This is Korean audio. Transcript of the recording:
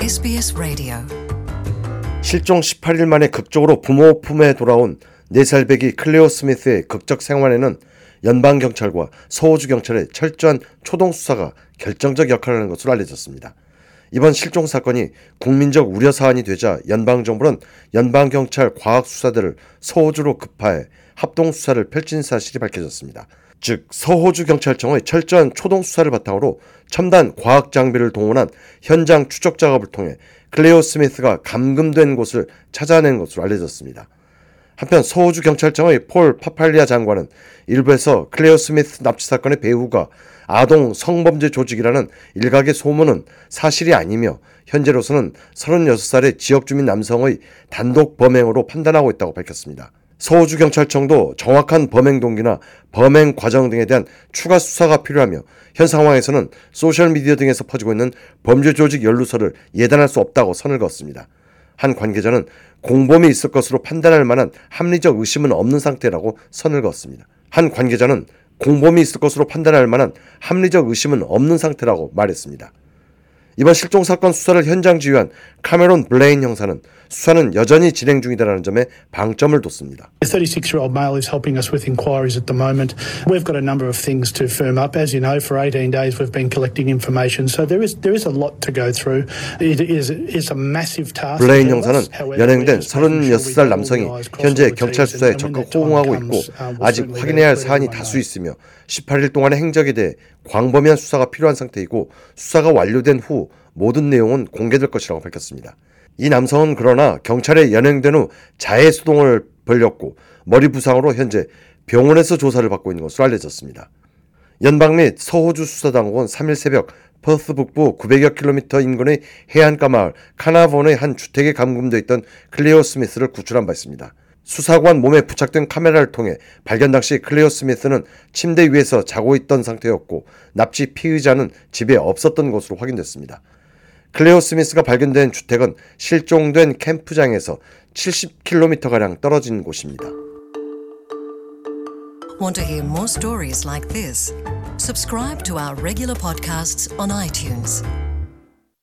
SBS 라디오. 실종 18일 만에 극적으로 부모 품에 돌아온 4살 배기 클레오 스미스의 극적 생還에는 연방경찰과 서호주경찰의 철저한 초동수사가 결정적 역할을 하는 것으로 알려졌습니다. 이번 실종 사건이 국민적 우려 사안이 되자 연방정부는 연방경찰 과학수사대를 서호주로 급파해 합동수사를 펼친 사실이 밝혀졌습니다. 즉 서호주경찰청의 철저한 초동수사를 바탕으로 첨단 과학장비를 동원한 현장 추적 작업을 통해 클레오 스미스가 감금된 곳을 찾아낸 것으로 알려졌습니다. 한편 서호주경찰청의 폴 파팔리아 장관은 일부에서 클레오 스미스 납치 사건의 배후가 아동 성범죄 조직이라는 일각의 소문은 사실이 아니며 현재로서는 36살의 지역주민 남성의 단독 범행으로 판단하고 있다고 밝혔습니다. 서호주경찰청도 정확한 범행 동기나 범행 과정 등에 대한 추가 수사가 필요하며 현 상황에서는 소셜미디어 등에서 퍼지고 있는 범죄 조직 연루설을 예단할 수 없다고 선을 그었습니다. 한 관계자는 공범이 있을 것으로 판단할 만한 합리적 의심은 없는 상태라고 선을 그었습니다. 한 관계자는 공범이 있을 것으로 판단할 만한 합리적 의심은 없는 상태라고 말했습니다. 이번 실종 사건 수사를 현장 지휘한 카메론 블레인 형사는 수사는 여전히 진행 중이다라는 점에 방점을 뒀습니다. The 36-year-old male is helping us with inquiries at the moment. We've got a number of things to firm up. As you know, for 18 days we've been collecting information, so there is a lot to go through. It is a massive task. 블레인 형사는 연행된 36살 남성이 현재 경찰 수사에 적극 호응하고 있고 아직 확인해야 할 사안이 다수 있으며 18일 동안의 행적에 대해 광범위한 수사가 필요한 상태이고 수사가 완료된 후 모든 내용은 공개될 것이라고 밝혔습니다. 이 남성은 그러나 경찰에 연행된 후 자해 수동을 벌였고 머리 부상으로 현재 병원에서 조사를 받고 있는 것으로 알려졌습니다. 연방 및 서호주 수사당국은 3일 새벽 퍼스 북부 900여 킬로미터 인근의 해안가 마을 카나본의 한 주택에 감금되어 있던 클레오 스미스를 구출한 바 있습니다. 수사관 몸에 부착된 카메라를 통해 발견 당시 클레오 스미스는 침대 위에서 자고 있던 상태였고 납치 피의자는 집에 없었던 것으로 확인됐습니다. 클레오 스미스가 발견된 주택은 실종된 캠프장에서 70km가량 떨어진 곳입니다. Want to hear more stories like this? Subscribe to our regular podcasts on iTunes.